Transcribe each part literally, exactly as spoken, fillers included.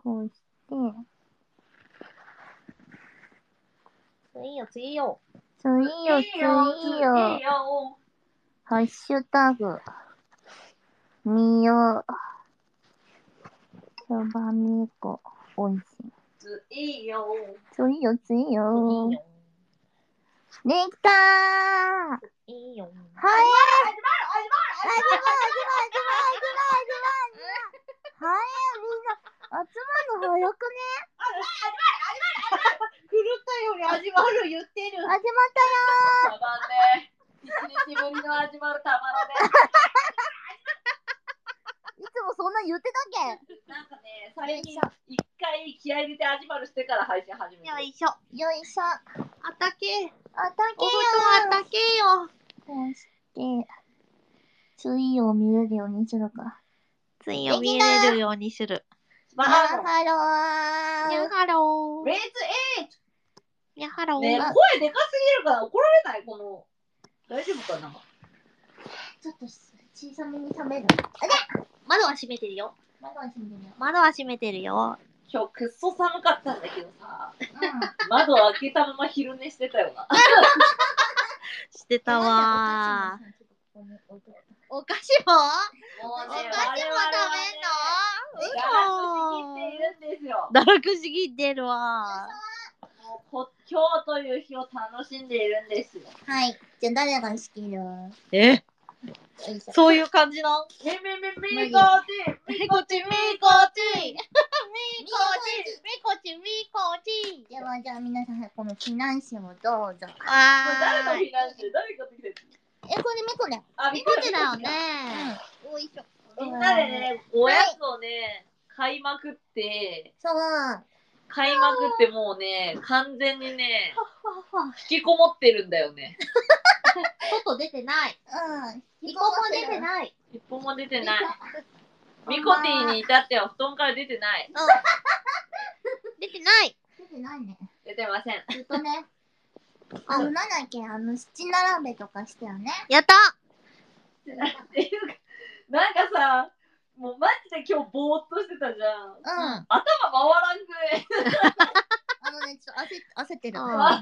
こうして、 次よ、次よ。 次よ、次よ。ハッシュタグ。みよ。そばみこ。おいしい。 次よ。 次よ、次よ。できたー。 いいよ。 はい。始まる、始まる、始まる、始まる、始まる、始まる、始まる。はい、みんな、集まるの早くね。 狂ったように始まる言ってる。 始まったよー。 たまんね。一日ぶりの始まるたまらね。 いつもそんな言ってたっけ？ なんかね、最近一回気合い入れて始まるしてから配信始めて。 よいしょ、よいしょ。 あったけ。 あったけよー。あったけよ。 こうして、ツイを見れるようにするか。 ツイを見れるようにする。 にゃはろー。 にゃはろー。 レッツエイト。 にゃはろー。 ねえ、声でかすぎるから怒られないこの。大丈夫かな。 ちょっと小さめに冷める。あれ？ 窓は閉めてるよ。 窓は閉めてるよ。 窓は閉めてるよ。 今日くっそ寒かったんだけどさ、 うん。 窓を開けたまま昼寝してたよな。 してたわー。お菓子も？ もうね、 お菓子も食べんの？ 嘘。 堕落しきってるわー。 もうこ今日という日を楽しんでいるんですよ。 はい。じゃあ誰が仕切る？ え？そういう感じの？ みみみみこちみこちみこちみこちみこちみこち。 ではじゃあ皆さんこのフィナンシェをどうぞ。 あー。 誰のフィナンシェ？誰ができてる？ え、これみこね。 あ、 みこちだよね。 おいしょ。 みんなでね、おやつをね、買いまくって、 そう。 買いまくってもうね、完全にね、引きこもってるんだよね。 外出てない。 うん。 一歩も出てない。 一歩も出てない。ミコティに至っては布団から出てない。 うん。出てない。 出てないね。 出てません。 ずっとね。あの、なんだっけ、あの、七並べとかしたよね。 やったっていうか、なんかさ、もうマジで今日ぼーっとしてたじゃん。 うん。 うん頭回らんくね。 あのね、ちょっと焦焦ってる。 うん。 お部屋案内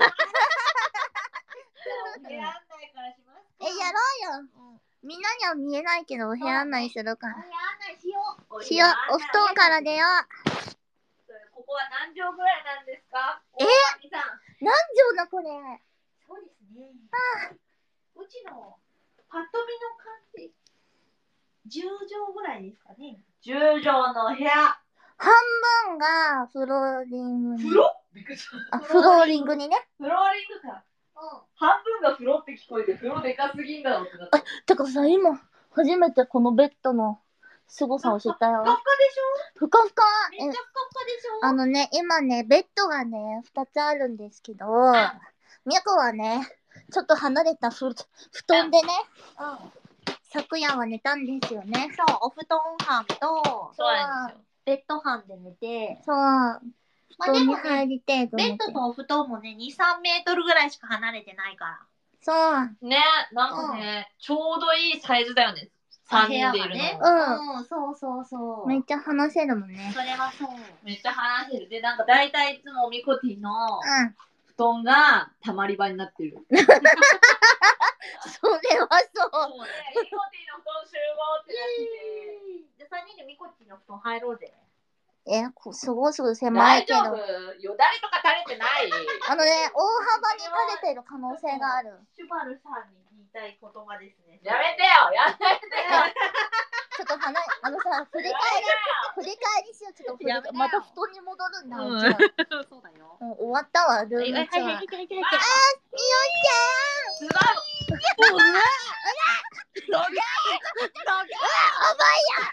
からしますか。 え、やろうよ。みんなには見えないけど、お部屋案内するから。 お部屋案内しよう。 しよう、お布団から出よう。 ここは何畳ぐらいなんですか？ え？ 大神さん。 何畳だこれ。 そうですね。うちのパッと見の感じ、じゅう畳ぐらいですかね。じゅう畳の部屋。 半分がフローリングに。 風呂？びっくりした。 あ、フローリングにね。 フローリングか。うん。半分が風呂って聞こえて、風呂でかすぎんだろうってなった。 え、てかさ、今、初めてこのベッドの凄さを知ったよ。 ふかふかでしょ？ ふかふか。 めっちゃふかふかでしょ？ あのね、今ね、ベッドがね、二つあるんですけど、みやこはね、ちょっと離れたふ布団でね、 うん。 昨夜は寝たんですよね。 そう、お布団班と、 そうなんですよ。 ベッド班で寝て、 そう。布団に入りてえとベ思って。 ッドとお布団もね、に、さんメートルぐらいしか離れてないから。 そう。 ね、なんかね、ちょうどいいサイズだよね。さんにんでいるの。 ね。 うん。 うん、そうそうそう。 めっちゃ話せるもんね。 それはそう。 めっちゃ話せる。で、なんか大体いつもミコティのうん。 布団がたまり場になってる。 それはそう。 そうね、ミコティの布団集合ってなってて。 じゃあさんにんでミコッチの布団入ろうぜ。 え、こすごいすごい狭いけど。 大丈夫？よだれとか垂れてない？ あのね、大幅に垂れてる可能性がある。 シュバルさんに言いたい言葉ですね。 やめてよ、やめてよ。 ちょっと話、あのさ、振り返り、振り返りしよう。ちょっと振りやめてよまた布団に戻るんだ、 うんうちは。 そうだよ。 うん、終わったわ、ルームツアー。 はいはいはいはいはい。 みよちゃん。 すごい。 ドゲードゲーおばや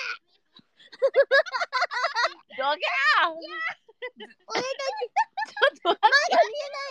どけ俺たち、 ちょっとまだ見えない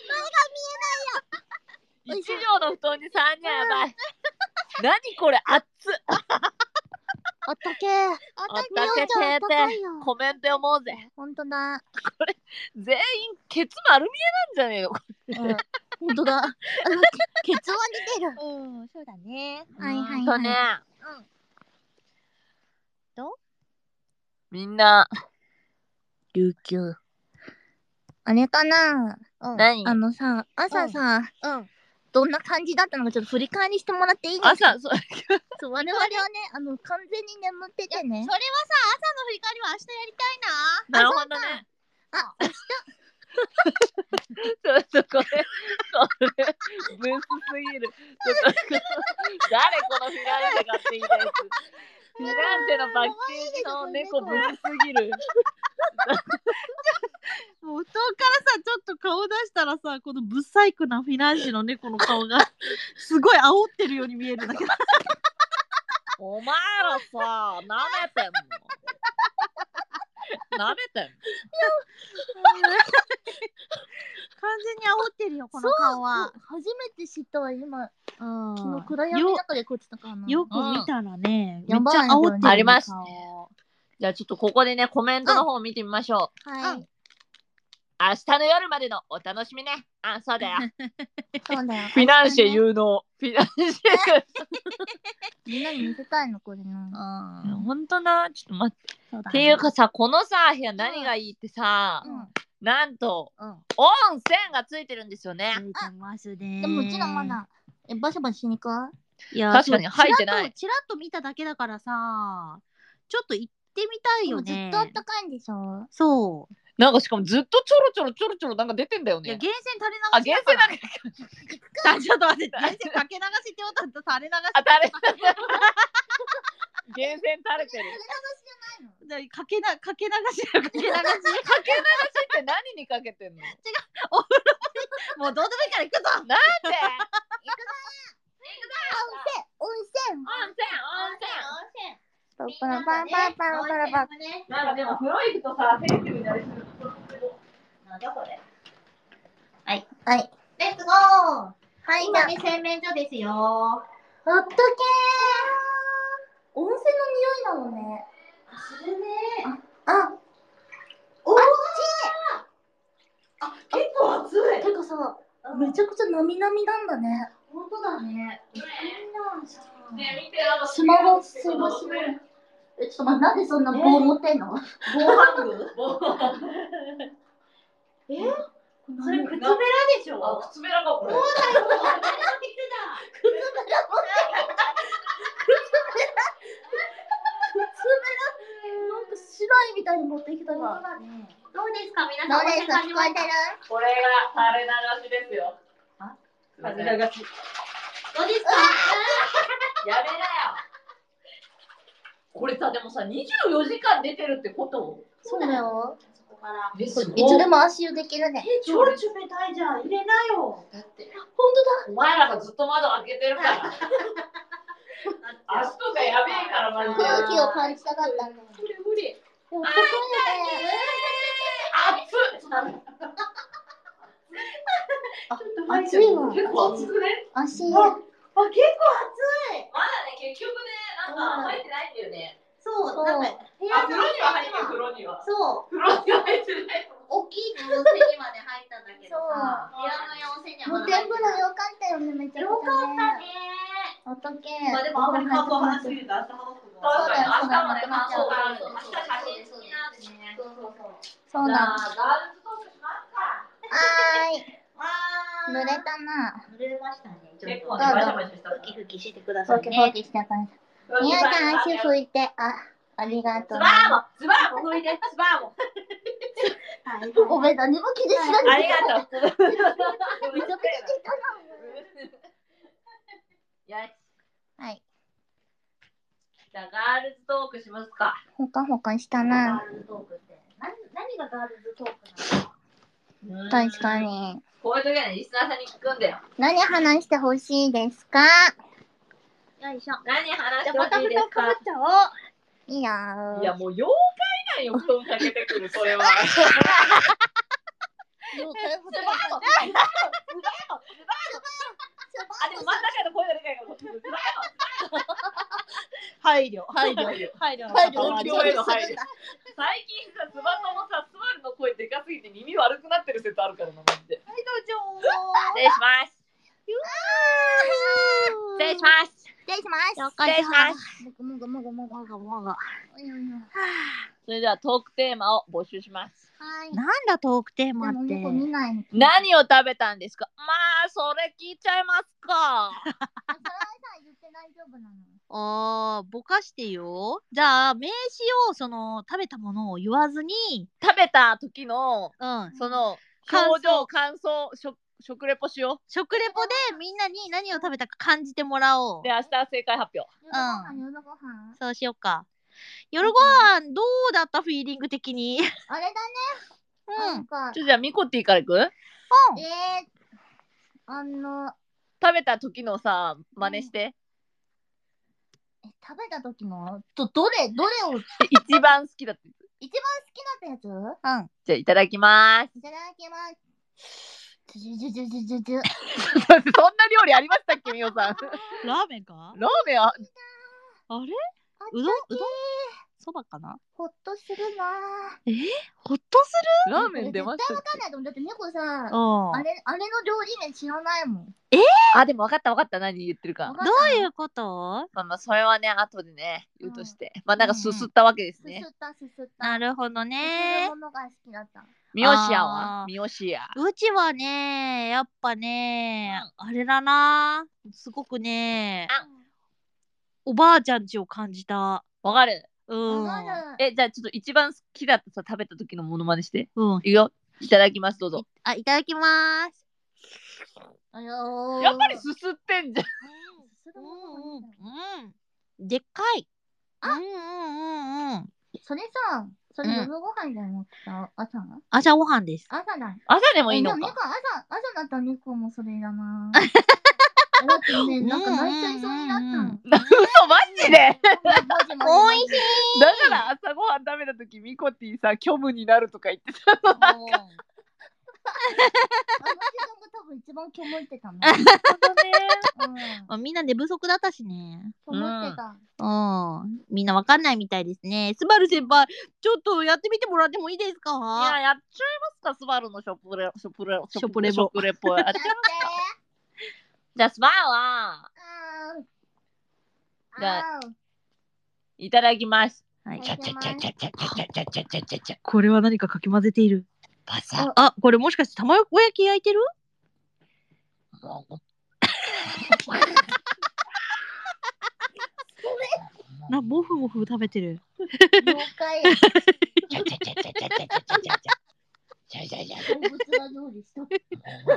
まだ見えないよ一畳の布団にさんにんやばい。何これ熱っ。 あったけー。ああったけちゃんあったかいてよ。 コメント読もうぜ。 ほんとだ。 全員ケツ丸見えなんじゃねえの？ うん。ほんとだ。あの、ケツは出てる。 うん、そうだね。 はいはいはいほんとね。 うん。 どう？ みんな、琉球。 あれかな、 うん、何あのさ、朝さ、 うん、 どんな感じだったのかちょっと振り返りしてもらっていいですか？ 朝、そう、 そう、我々はね、あの、完全に眠っててね。 それはさ、朝の振り返りは明日やりたいな。なるほどね。 あ、明日。 ちょっとこれ、これ、ブースすぎる。ちょっと、誰このフィナンシェ買っていたやつ。フィナンシェのパッケージの猫ブスすぎる。 もう遠からさ、ちょっと顔出したらさ、このブサイクなフィナンシェの猫の顔がすごい煽ってるように見えるんだけど。 お前らさ、舐めてんの？舐めてんの？ 完全に煽ってるよ、この顔は。 初めて知ったわ、今。 うん昨日暗闇の中でこっちたかな。 よく見たらね、めっやばいちゃ煽ってる、ね、 あります顔ね。じゃあちょっとここでね、コメントの方を見てみましょう。 はい。 明日の夜までのお楽しみね。あ、そうだよ。 そうだよ。 フィナンシェ有能。フィナンシェ。 みんなに見せたいの、これな。 うん。 ほんとな。ちょっと待って。 そうだね。 っていうかさ、このさ、部屋何がいいってさ、 うんなんと、 うん。 温泉がついてるんですよね。 ついてますね。 でもうちらまだ、え、バシャバシしに行く？ いや、 確かにそう入ってない。 チラッと、チラッと見ただけだからさ、ちょっと行ってみたいよね。 ずっとあったかいんでしょ？ そう。 なんかしかもずっとちょろちょろちょろちょろなんか出てんだよいや、 ね。 源泉垂れあ、 流し源だ泉から。 なんか。 ちょっと待って、源泉かけ流しってことだと垂れ流し。 あ、垂れ。源泉垂れてる。 だかけな、かけ流しだよ、かけ流し。 かけ流しって何にかけてんの？ お風呂もうどうでもいいから行くぞ。 なんで？ 行くぞ温泉温温泉泉パラパラパラパラパラパラ。 なんかでも風呂行くとさ、センシティブになりするとなんだこれ。 はいレッツゴー。 はい今ね、洗面所ですよ。 あったけー。温泉の匂いなのね。 するね。 あ、 おー。 ああ、結構熱い。 てかさ、めちゃくちゃなみなみなんだね。 本当だね。 そんなんさ。 ね、見て、なんかスマホ、スマホ。え、ちょっと待って、なんでそんな棒持ってんの？ 防犯具。え？それ靴べらでしょ？ あ、靴べらかこれ。 そうだよ。靴べらだ。 靴べら持ってんの？なんか白いみたいに持ってきたな。 どうですか皆さん？ どうですか？聞こえてる？ これが垂れ流しですよ。 あ？ 垂れ流し。 どうですか？ やめなよ。これさ、でもさ、にじゅうよじかん出てるってこと？ そうだよ。 そこからえ、すごい。 いつでも足湯できるね。 え、超冷たいじゃん。入れなよ。 だって、 ほんとだ。 お前らがずっと窓開けてるから。足とかやべえからマジで。 空気を感じたかったんだよ。 無理無理。 あったかいね。 熱っ。 熱いわ。 結構熱くね？ 足。 あ、結構熱い。 まだね、結局ね、なんか入ってないんだよね。 そう、 そうなんか部屋あ、風呂には入ってる、風呂には。 そう。 風呂には入ってない。 大きい温泉にまで入ったんだけどさ、部屋の温泉にはまだ入ってない。 露天風呂よかったよね、めちゃくちゃね。 よかったね。 あったけまあでもあんまり感想話しすぎると明日話すことそうだよ、 そう明日もね、 だよ感想がある。 そう明日写真付きなんでね。 そうそうそう。 そうじゃだ。 あ、ガールズトークしますか。 はーい。 わー。 濡れたな。 濡れましたね。ちょっと結構ね、バシャバシャした。 ふきふきしてくださいポキポね。 キした感じ。皆さん足拭いて、あ、ありがとうね。 ズバーも、ズバーも拭いて、ズバーも。 ごめん、何も気にしないで。 ありがとう。 めちゃくちゃ出たな。 よし。 はい。 じゃあ、ガールズトークしますか。 ほかほかしたガな。 ールズトークって何何がガールズトークなの？ 確かに。 こういう時はね、リスナーさんに聞くんだよ。 何話してほしいですか？ よいしょ。 何話しじゃあまたてほしいですか。 布団かぶっちゃおう。 いいやー。 いや、もう妖怪なんよ、布団かけてくる、それは。 妖怪ほど。 ズバーも、ズバーも、ズバーも、ズバーも。あ、でも真ん中の声がでかいから、こっちズバーも、ズバーも。 配慮、配慮、配慮の配慮音塊。 響への配慮。最近さ、スバトもさ、スバルの声でかすぎて耳悪くなってる説あるからな、マジで。 はい、どうぞ。 失礼します。失礼します。 失礼します。 失礼します。 もぐもぐもぐもぐもぐもぐ。 もがもが。 おいおいおい。 それではトークテーマを募集します。 はい。 なんだトークテーマっでも猫て。 見ないの。 何を食べたんですか？まあそれ聞いちゃいますか。 それはさ言って大丈夫なの。 あー、ぼかしてよ。じゃあ名詞をその食べたものを言わずに、 食べた時のうん、 その感想表情感想食食レポしよ食レポでみんなに何を食べたか感じてもらおう。 う。で明日正解発表。 夜ご飯夜ご飯。 そうしようか。夜ご飯どうだったフィーリング的に。 あれだね。 うなんん。かちょじゃあミコティからいく？ えー、あの食べた時のさ真似して。 え食べた時のとどれどれを一番好きだった。 一番好きだったやつ？ うん。 じゃあいただきます。 いただきます。じゅじゅじゅじゅじゅじゅ。 そんな料理ありましたっけ、みおさん。 ラーメンか？ ラーメンああれ？ あったうどんうどんそばかな？ ほっとするなえー、ほっとすラーメン出ましたっ絶対わかんないと思う。だって猫さ、 る？うん。 あれ、あれの料理名知らないもん。 け？あ、でも分かった分かった。何言ってるか。 わかどういうこと？ まあまあ、それはね、後でね、言うとして。まあ、なんかすすったわけですね。 すすったすすった。 なるほどすするねも。のが好きだった。 みよしやはあーみよしや。 うちはね、やっぱね、あれだな。すごくね、おばあちゃんちを感じた。 わかる？ うん。 わかる。 え、じゃあちょっと一番好きだったさ、食べた時のモノマネして。 うん。 いくよ。いただきます、どうぞ。 あ、いただきます。 あのー、 やっぱりすすってんじゃん。 すするものがいいんだようん。でっかい。 あうんうんうんうん。 それさ、それ夜ご飯じゃなくて朝な朝ごはんです。 朝だ。 朝でもいいのえでも猫か。 朝、朝だったら猫もそれだな。だってね、なんか泣いちゃいそうになったの。 嘘、マジで。 おいしい。 だから朝ごはん食べた時ミコティさ、虚無になるとか言ってたの。なんかあの時間が多分一番キョモってたな。 あみんな寝不足だったしね。 キョモってた。 うん。みんなわかんないみたいですね。スバル先輩、ちょっとやってみてもらってもいいですか？ いや、やっちゃいますか、スバルのショプレ、ショプレ、 ショプレボショプレポ。やっちゃいますか。じゃあ、スバルは、じゃあ、いただきます。 はい。 ちゃちゃちゃちゃちゃちゃちゃちゃちゃちゃちゃちゃ。 これは何かかき混ぜている。 バサあ、これもしかして卵焼き焼いてる？な、モフモフ食べてる。 妖怪。 ちゃちゃちゃちゃちゃちゃちゃちゃちゃちゃちゃちゃ。 動物は料理しとく。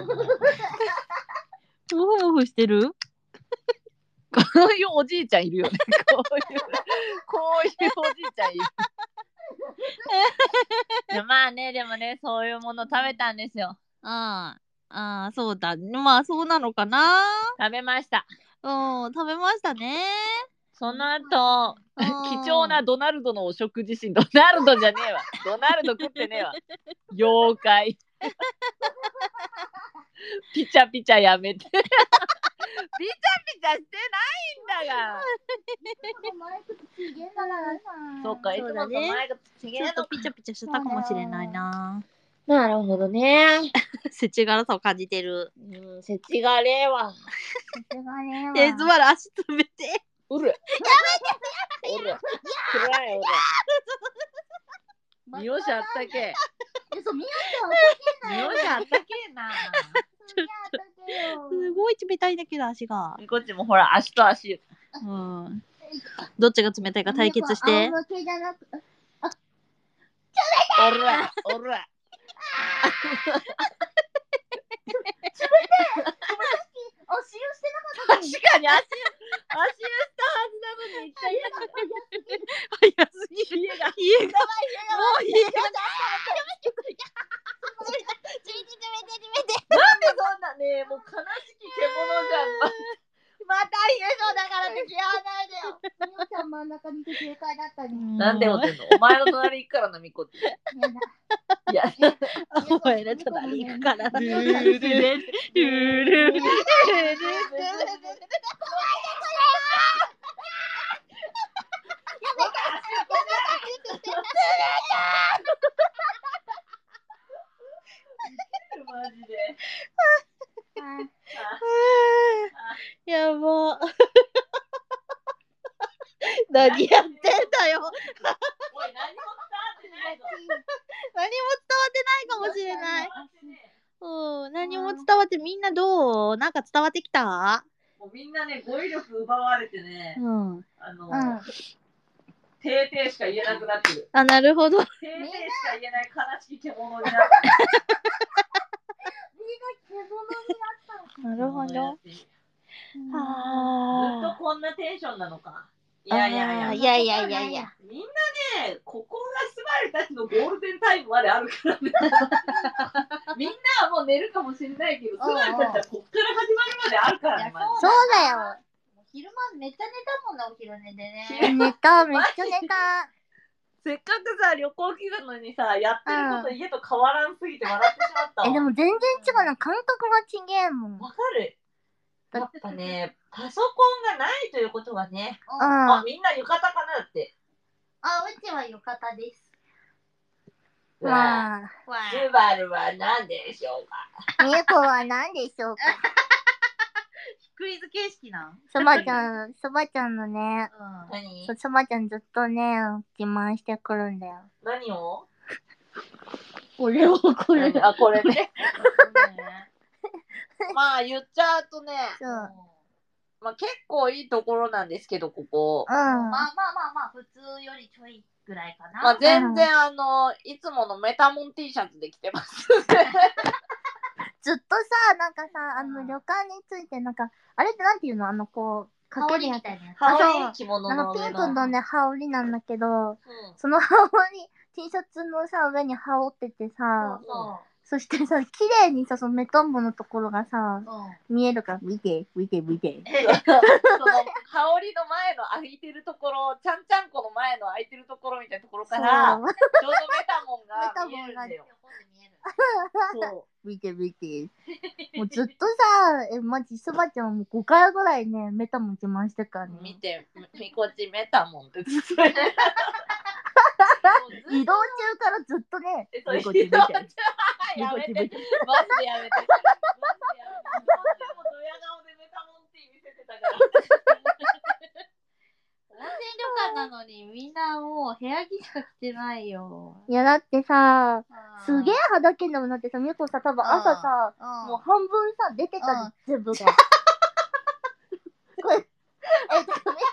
モフモフしてる？ こういうおじいちゃんいるよね。こういう、こういうおじいちゃんいる。いやまあね、でもね、そういうもの食べたんですよ。 ああ、ああ、そうだ。まあ、そうなのかな。 食べました。 うん、食べましたね。 その後、 うん貴重なドナルドのお食事シーン。ドナルドじゃねえわ。ドナルド食ってねえわ。妖怪。ピチャピチャやめて。ピチャピチャしてないんだが。そうか、いつもと前が違ちょっとピチャピチャしてたかもしれないな。 なるほどね。 世知辛さを感じてる。 うん、せちがれえわ。 え、つまり足詰めて。 うる。やめて。うる。暗いよ。みよしあったけ。みよしあったけえな。 すごい冷たいんだけど足が。 こっちもほら足と足。 うん。どっちが冷たいか対決して。 おら、おら。確かに足、足したはずなのに一体早すぎる。家が、家が、もう家が。 なんでそんなね、もう悲しき獣じゃん。 また優勝だからって嫌わないでよ。みおちゃん真ん中にいて正解だったね。 なんでもてんの、お前の隣行くからな、みこって。いや、 お前の隣行くから。 ルールルルルルル。マジで。 やば。何やってんだよ。 おい、何も伝わない。うん、何も伝わって、みんなどう？なんか伝わってきた？ もうみんなね、語彙力奪われてね、 うん。 あの、 うん。 てーてーしか言えなくなってる。 あ、なるほど。 てーてーしか言えない悲しき獣になってる。 みんな獣になった。 なるほど。 ずっとあこんなテンションなのか。いあ。 やいやいや。 いやいやいやいや。 みんなね、ここがスマイルたちのゴールデンタイムまであるからね。みんなはもう寝るかもしれないけど、スマイルたちはこっから始まるまであるからね。マジでそうだよ。 昼間めっちゃ寝たもんな、お昼寝でね。 寝た、めっちゃ寝た。 せっかくさ、旅行来たのにさ、やってること家と変わらんすぎて笑ってしまったわ。 え、でも全然違うな。感覚が違えもん。 わかる。やっぱね、パソコンがないということはね、 うん。 あ、みんな浴衣かなって。 あ、うちは浴衣です。 まあ、 わスバルは何でしょうか。 みゆこは何でしょうか。 クイズ形式なん？ そばちゃん、そばちゃんのね、 うん。 何そそばちゃんずっとね、自慢してくるんだよ。 何をこれを、これを。 あ、これね。まあ言っちゃうとね、 そう。 まあ結構いいところなんですけど、ここ。 うん。 まあまあまあまあ、普通よりちょいぐらいかな。 まあ全然あの、いつものメタモン T シャツで着てます。 ずっとさ、なんかさ、あの旅館について、なんか、あれってなんていうのあの、こう、か羽けるやつ。 織みたいなやつ。 あそう羽織着物あの、ピンの上の。 クのね、羽織なんだけど、 うんその羽織、T シャツのさ、上に羽織っててさ、 そそしてさ、綺麗にさ、そのメトンボのところがさ、 う。うん。 見えるから、見て、見て、見て。 その羽織の前の開いてるところ、ちゃんちゃんこの前の開いてるところみたいなところから、 そうちょうどメタモンが見えるんだよ。 横で見える。 そ見て、見て。もうずっとさ、え、マジ、そばちゃんもうごかいぐらいね、メタも自慢してるからう。 ね。 見て、みこっちメタモンってずっと言って移動中からずっとね、 え、そうみこっち見て。 やめて、マジみこっち見て。 でやめて。マジでやめて。でもドヤ顔でメタモン T 見せてたから。 温泉旅館なのにみんなもう部屋着しか着てないよ。 いや、だってさ、すげええ。 はだけんだもん。だってさ、みこさ、多分朝さ、 うん。 もう半分さ、出てたうんで、全部が。これ、え、てかね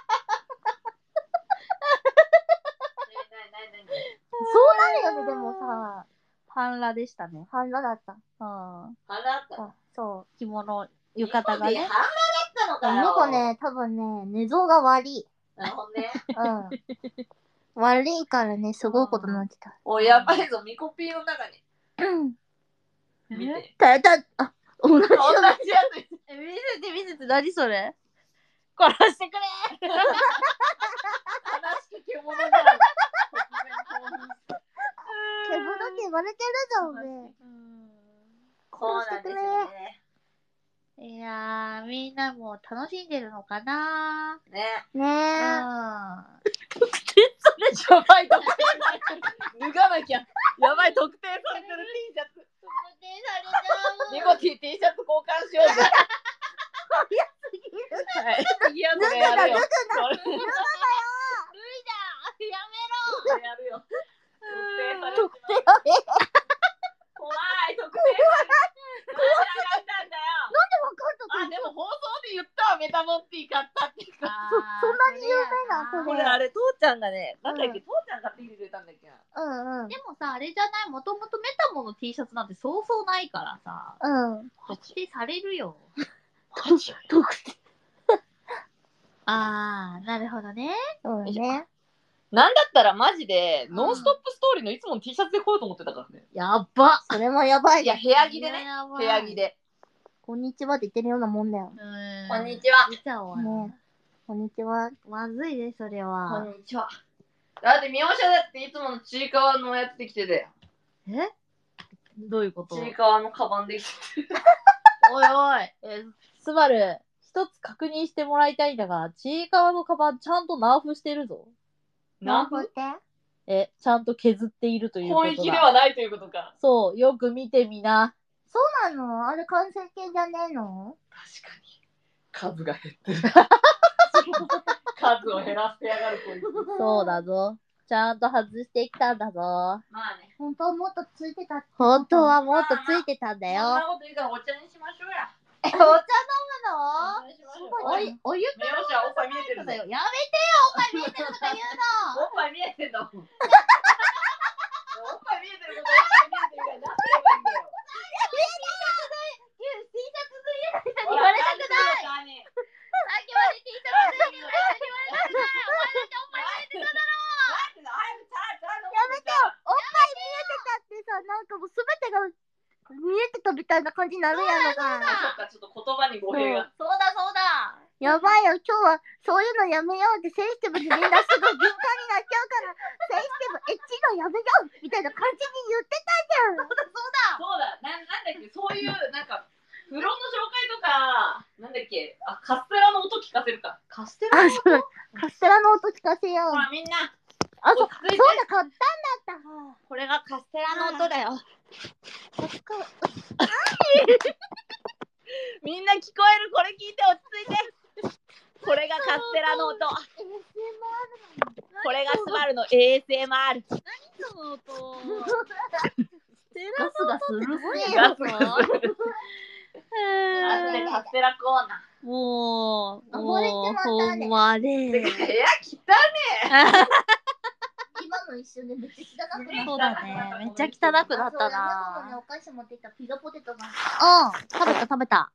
そうなるよね、でもさ、 半裸でしたね。 半裸だった。 うん。 腹あった。 あそ着物、浴衣がね。 半裸だったのう。 かよ。 みこね、多分ね、寝相が悪い。 なるほどね。 うん。悪いからね、すごいことになってた。 おい、やばいぞ、ミコピーの中に。 うん。 見て。 たた、あ、同じ同じよやつ。 え、見せて見せて、何それ？殺してくれ！ 悲しき獣じゃん。突然興奮して毛ぶだけ割れてるじゃん、俺。 そうなんですよね。 いやー、みんなもう楽しんでるのかなね。 ねえ。 うん。 やばい、特定されてる。脱がなきゃ。やばい、特定されてる T シャツ。 特定されちゃう。 ニコティ T シャツ交換しようぜ。はい。次はこれやるよ。 脱ぐなこれ脱いだやめろやるよ。特定されて特ます定はね、 怖い、特定されてる。なんで上がったんだよ。 なんでわかったあ、でも放送で言ったわ、メタモンティー買ったっていうか。 そんなに有名なそれこれあれ、父ちゃんがね、なんだっけ、父ちゃん買ってきてくれたんだっけな。 うんうん。 でもさ、あれじゃない、もともとメタモの T シャツなんてそうそうないからさ、 うん。 特定されるよ。 特定。 あー、なるほどね。 そうね。 なんだったらマジで、 うんノンストップストーリーのいつもの T シャツで来ようと思ってたからね。 やばそれもやばいいや、 ね。 部屋着でね。 やばい部屋着で。 こんにちはって言ってるようなもんだよ。 うん。 こんにちは。 見ちゃおうねこんにちは。 まずいね、それこは。 んにちは。だって、三好だっていつものちいかわのやつできてたよ。 えどういうことちいかわのカバンできてて。 おいおい、え、スバル、一つ確認してもらいたいんだが、ちいかわのカバンちゃんとナーフしてるぞ。 ナーフフってえ、ちゃんと削っているということだ。 本域ではないということか。 そう、よく見てみな。 そうなのあれ完成形じゃねえの確かに。数が減ってる。数を減らしてやがるこいつ。 そうだぞ。 ちゃんと外してきたんだぞ。 まあね。 本当はもっとついてたって。 本当はもっとついてたんだそんよ。 なこと言うからお茶にしましょうや。 え、お茶飲むの？ おい、お湯から。よし、おっぱい見えてるぞ。 やめてよ、おっぱい見えてるとか言うの。 おっぱい見えてんだもん。おっぱい見えてることおっぱい見えてるからなんて言えばいいんだよ。 T シャツ脱いでる人に言言われたくない。 さっさっきまで T シャツ脱いでる人に言われたくない。お前だっておっぱい見えてただろ。やめてよ。おっぱい見えてたってさ、なんかもうすべてが見えてたみたいな感じになるやろが。 そっか、ちょっと言葉に語弊が。 そうだそうだ。やばいよ、今日はそういうのやめようってセンシティブにみんなすぐ敏感になっちゃうから、センシティブエッチのやめようみたいな感じに言ってたじゃん。そうだそうだ、な、なんだっけ、そういう、なんか、風呂の紹介とか、なんだっけ、あ、カステラの音聞かせるか。 カステラあ、そう。カステラの音聞かせよう。 ほら、みんな。 あ、そう、そう落ち着いてだ、買ったんだった。 これがカステラの音だよ。みんな聞こえる、これ聞いて落ち着いて。これがカステラの音。これがスバルの エーエスエムアール。何その音。 ガスガスうるせえよ。 ガスガス。あとでカステラコーナー。 もう、 溺れちまったねほんまね。 部屋汚ね今の一瞬でめっちゃ汚くなった。 そうだね。めっちゃ汚くなったあそうだね、 な。 お菓子持ってきたピザポテトが。 うん、食べた食べた。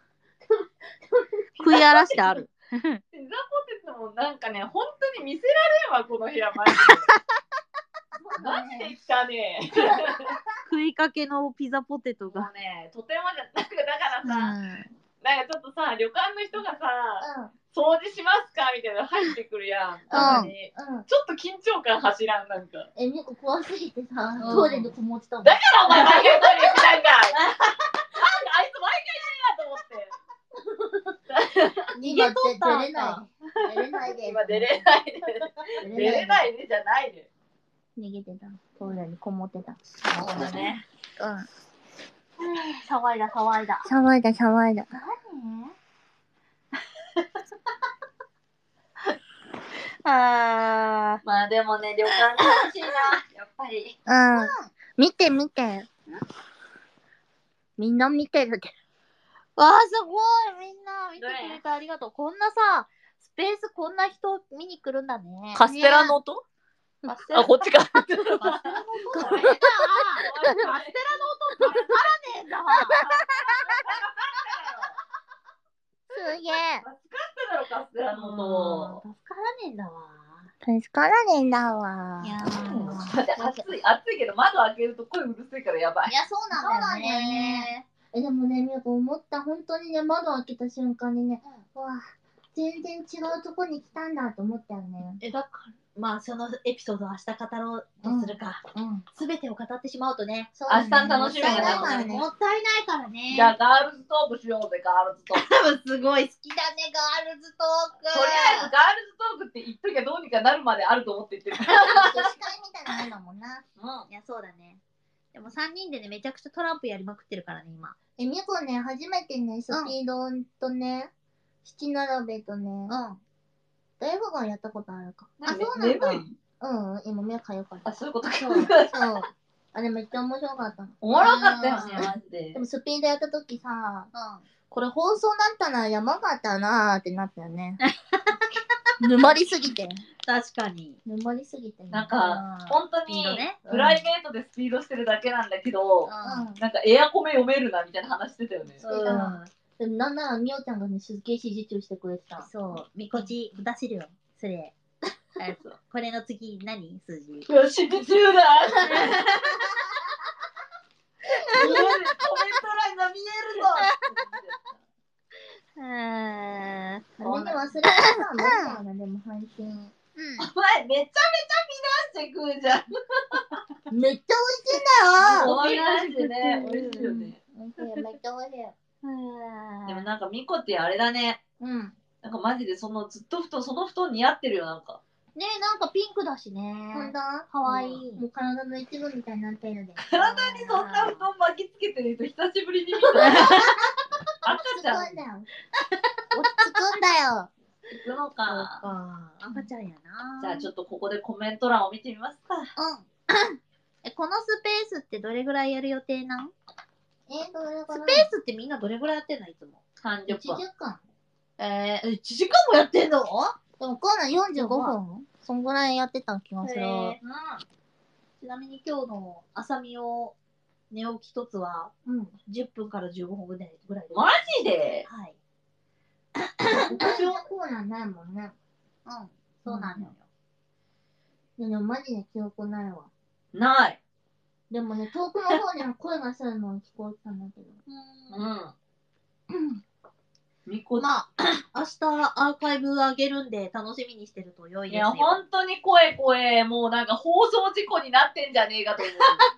食い荒らしてある。 ピザポテトもなんかね、本当に見せられんわ、この部屋マジで。マジで汚ねえ。 食いかけのピザポテトもが。 うね、とてもじゃなんかだからうん。 さ、なんかちょっとさ、旅館の人がさ、 うん。 掃除しますかみたいなの入ってくるやん。 うんたまにうん。 ちょっと緊張感走らん、なんか。 え、みこ怖すぎてさ、 んトイレにこもってたもん。 だからお前毎回トイレ行ったんかい。あいつ毎回死ぬなと思って。 今逃げとったん出れないか。 で。出れないで。 今出れないで。出れないでじゃないで。 逃げてた。トイレにこもってた。 そうだね。 うん。 騒いだ騒いだ。 騒いだ騒いだ。 あー。 まあでもね、旅館楽しいな、やっぱり。 うん。見て見て。みんな見てるで。 わあ、すごい。みんな見てくれてありがとう。こんなさ、スペースこんな人見に来るんだね。 カステラの音？ カステラあ、こっちか。 カステラの音だ。カステラの音助からねえんだわ。 すげえ。 助かっただろ、カステラの音。 助からねえんだわ。 助からねえんだわ。 いやだって暑い、暑いけど窓開けると声うるせえからやばい。 いや、そうなんだよね。え、でもね、みやこ思った。本当にね、窓開けた瞬間にね、うわ、全然違うとこに来たんだと思ったよね。 え、だから、まあ、そのエピソードを明日語ろうとするか。 うん。 すべてを語ってしまうとね、 そうだね明日の楽しみがなくなるももったいないからね。 じゃあガールズトークしようぜ、ガールズトーク。 多分すごい好きだね、ガールズトーク。 とりあえずガールズトークって言っときゃどうにかなるまであると思って言ってる。 女子会みたいなもんだもんな。 うん。 いや、そうだね。でもさんにんでね、めちゃくちゃトランプやりまくってるからね、今。 え、みやこね、初めてね、スピードとね、七並べとね、 うん。 大富豪やったことあるか。あ、 ねそうなんだ。 眠いうん、今目かゆかった。 あ、そういうことか。 そう、そう。あれめっちゃ面白かったの。 おもろかったよね、マジでで。もスピードやった時さ、 うん。 これ放送だったらやばかったなーってなったよね。沼りすぎて。 確かに。 沼りすぎてね。 なんか、 うん本当スピードにねプライベートでスピードしてるだけなんだけど、 うん。 なんかエアコメ読めるなみたいな話してたよね。 うん。 でもなんならみおちゃんがね、すっげえ指示中してくれてた。 そう、みこち出せるよ。それ。あそうこれの次何数字うわ、指示中だ見える、コメント欄が見えるぞうーん。 あれで忘れたら無理だよな、でも配信。 お前めちゃめちゃ見出して食うじゃん。 めっちゃ美味しいんだよ。 美味しいね。美味しいよね。 美味しい、めっちゃ美味しい。 でもなんかミコってあれだね。 うん。 なんかマジでそのずっと布団、その布団似合ってるよ、なんか。 ねえ、なんかピンクだしね。 ほんとかわいい。 もう体の一部みたいになってるで。 体にそんな布団巻きつけてる人久しぶりに見た。赤落ち着ちゃん。 くんだよ。落ち着くんだよ。 行くのそうか。 か。赤ちゃんやな。 じゃあちょっとここでコメント欄を見てみますか。 うん。え、このスペースってどれぐらいやる予定なん？ え、どれかなスペースってみんなどれぐらいやってんのいつも。 さんじゅっぷん。 いちじかん。 えー、いちじかんもやってんの？ でもこんなんよんじゅうごふんそんぐらいやってた気がする。 へーうん。 ちなみに今日の朝見を寝起き一つはうん。 じゅっぷんからじゅうごふんぐらいぐらいで。 マジで？ はい。 私はコーナーないもんね。 うん。そうなのよ。 でもマジで記憶ないわ。 ない。 でもね、遠くの方には声がするのが聞こえてたんだけど。 うん。みこまあ、明日アーカイブ上げるんで楽しみにしてると良いいや、 ですよ。 本当に声声、もうなんか放送事故になってんじゃねえかと思う。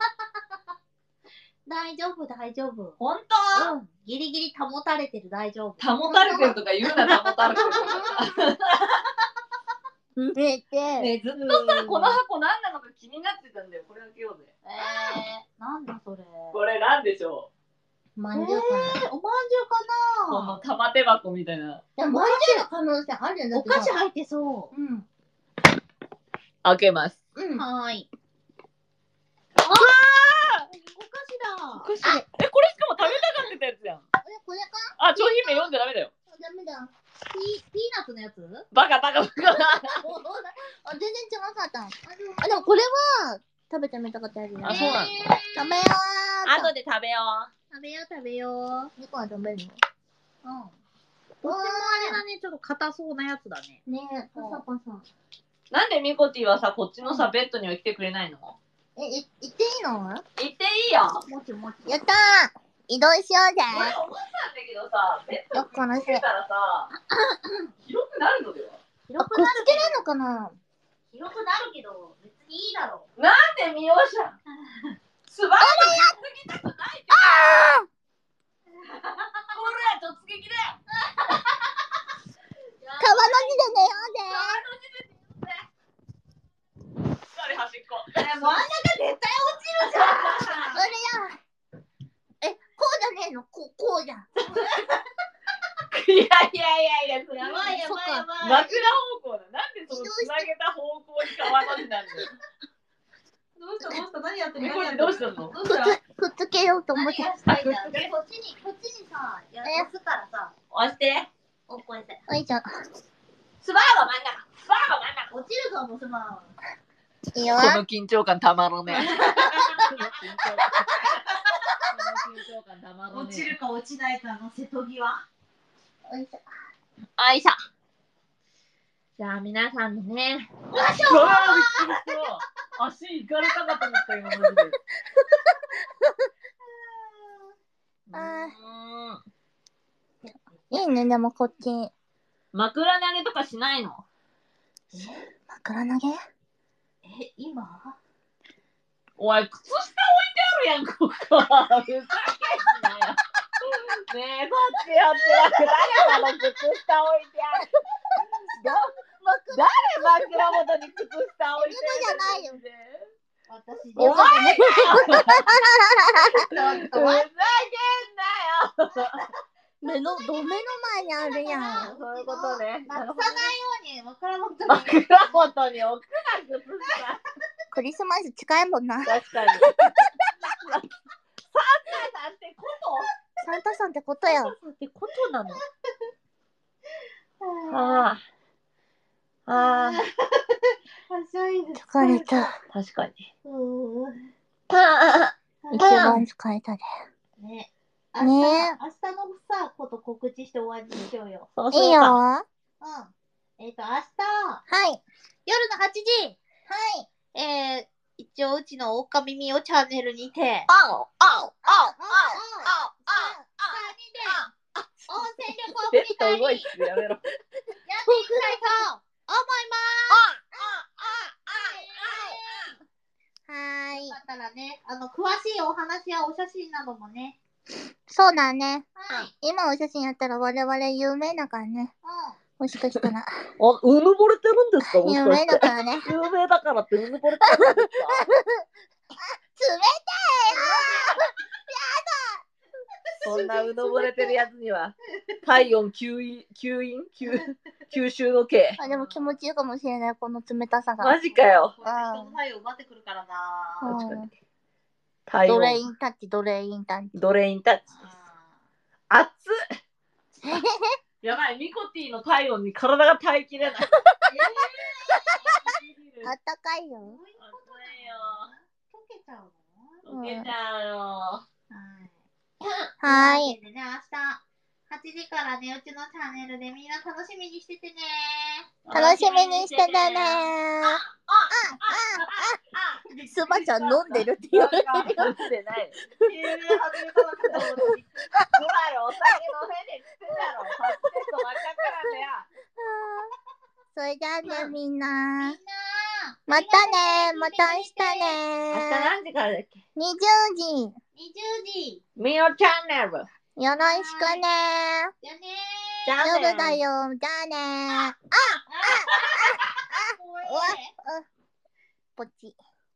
大丈夫、大丈夫。 本うん。ギリギリ保たれてる、大丈夫。 当？保たれてるとか言うな、保たれてるとか。 ねて、 ねえ、ずっとさ、この箱何なのか気になってたんだよ。これ開けようぜ。 えー、なんだそれ。 これなんでしょまんじゅうかな。 えー、おまんじゅうかう？こなの玉手箱みたいな。 でもまんじゅうの可能性あるよね。 お菓子入ってそうん。 開けます。 うん。 う。はーい。 ああお菓子だ。 おかしい。え、これしかも食べたがってたやつやん。 え、これかあ、商品名読んじゃダメだよ。 ダメだ。 ピー、ピーナッツのやつ？ バカバカバカ。 あ、全然違かった。あ、でもこれは食べてみたかったやつだね。 あ、そうなの。 食べよう。 後で食べよ食べよう食べよう。 ニコは食べるのうん。どっちもあれだね、ちょっと硬そうなやつだね。 ねえ、パサパサ。 う。なんでミコティはさ、こっちのさ、ベッドには来てくれないの？ え、い、行っていいの？ 行っていいよ。 もちもち。 やったー移動しようぜ俺思ったんだけどさ、ベッドよっこのせにつけたらさ、広くなるのでは？ あ、 広くくっなるけどつけれるのかな広くなるけど、別にいいだろう。 なんでみよしゃん。素晴らしい。やっつぎたくないって。これ突撃だよ。 川の字で寝ようぜ誰端っこ。 え、真ん中絶対落ちるじゃん。 それやえ、こうじゃねえのこう、こうじゃんいやいやいやいや、それやばいやばいやばい。 枕方向だ。なんでそのつなげた方向に川の字なんだよ。 どうしたどうした何やってるみこてどうしたの？ どうしたくっつけようと思って何がしたいんだでこっちに、こっちにさ、やえ押すからさ、 押して。 お、こうやって。 おいちゃんスバーが真ん中。スバーが真ん中。 落ちるぞ、もうすまん。 いいよこの緊張感たまらねえ。この緊張感たまらねえ。 落ちるか落ちないかの瀬戸際。 おいしょあいしょ。 じゃあ皆さんのね、 うわーびっくりした。足いかれたかと思った今マジで。 あうーんいいね、でもこっち枕投げとかしないの？ 枕投げえ、今おい、靴下置いてあるやん、ここ。ふざけんなよ。ねえ、こっちやってる。誰なの、靴下置いてある。誰枕元に靴下置いてるじゃないよ私お前だよ。ふざけんなよ。 目の、ど目の前にあるやんそういうことね。 なくさないように枕元に。 枕元に置くな、靴下。 クリスマス近いもんな確かに。サンタさんってことサンタさんってことやってことなの。 ああ。ああ。 はしゃいで疲れた確かに。 うー一番疲れたでね。 ね明日、明日のさ、こと告知して終わりにしようよ。 そうしいいよようか。 はうん。えっと、明日、 い夜のはちじ、 はいえー、一応うちのおっかみみおチャンネルにて、 あお、あお、あお、あお、あさんにんで温泉旅行ベ振り返りッド動いてるやめろ。 やっていきたいと思いますはーいよかったらね、あの、詳しいお話やお写真などもね、 そうだねはい。 今お写真やったら我々有名だからねもしかしたらあ、うぬぼれてるんですか？もし有名かして。 だからね有名だからってうぬぼれてるんですか？ 冷そんなうぬぼれてるやつには体温吸引吸引吸九州の毛。 あ、でも気持ちいいかもしれない、この冷たさが。 マジかよ。 これ人の太陽奪ってくるからな。 確かに。 うん体温ドレインタッチ、ドレインタッチ。 ドレインタッチです。 あ熱っやばい、ミコティの体温に体が耐えきれない。 あったかいよ。 ーどういうことなの？溶けちゃうの？ 溶けちゃうよ。 はーい。 でね、明日はちじからね、うちのチャンネルでみんな楽しみにしててね。 楽しみにしててねー。スバちゃん飲んでるって言われてるよ。 飲んでない。 急に始めたのかと思って。 ほらよ、お酒飲めねえって言ってんだろ。初テスト真っ赤からだよ。 それじゃあね、みんな。 みんなまたね、また明日明日ね。 何時からだっけ？ にじゅうじ。 にじゅうじ。 みおチャンネル。 よろしくね。 じゃあねじゃあね夜だよ。じゃあね。あ、あ、あ、あ、 怖いうわ、う、ポチ。